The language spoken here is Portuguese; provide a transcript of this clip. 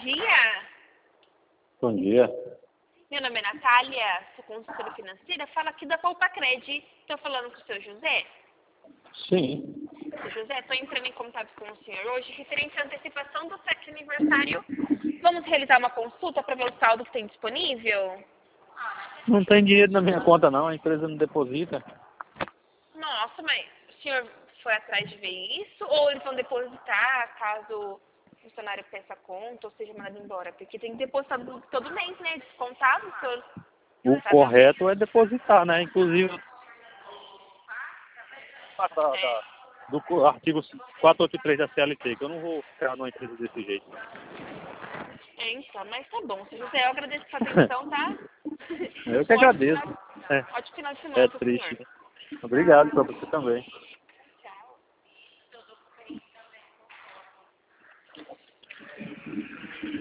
dia. Bom dia. Meu nome é Natália, sou consultora financeira, falo aqui da Poupa-Cred. Estou falando com o seu José? Sim. Seu José, estou entrando em contato com o senhor hoje referente à antecipação do cheque aniversário. Vamos realizar uma consulta para ver o saldo que tem disponível? Não tem dinheiro na minha conta não, a empresa não deposita. Nossa, mas o senhor foi atrás de ver isso? Ou eles vão depositar caso o funcionário peça a conta ou seja mandado embora? Porque tem que depositar todo mês, né? Descontado, o senhor O sabe? correto é depositar, né? Inclusive, do artigo 483 da CLT, que eu não vou ficar numa empresa desse jeito. É, então, mas tá bom. Seu José, eu agradeço a sua atenção, tá? Eu que agradeço. Ótimo final de É semana pro senhor. triste. Obrigado para você também.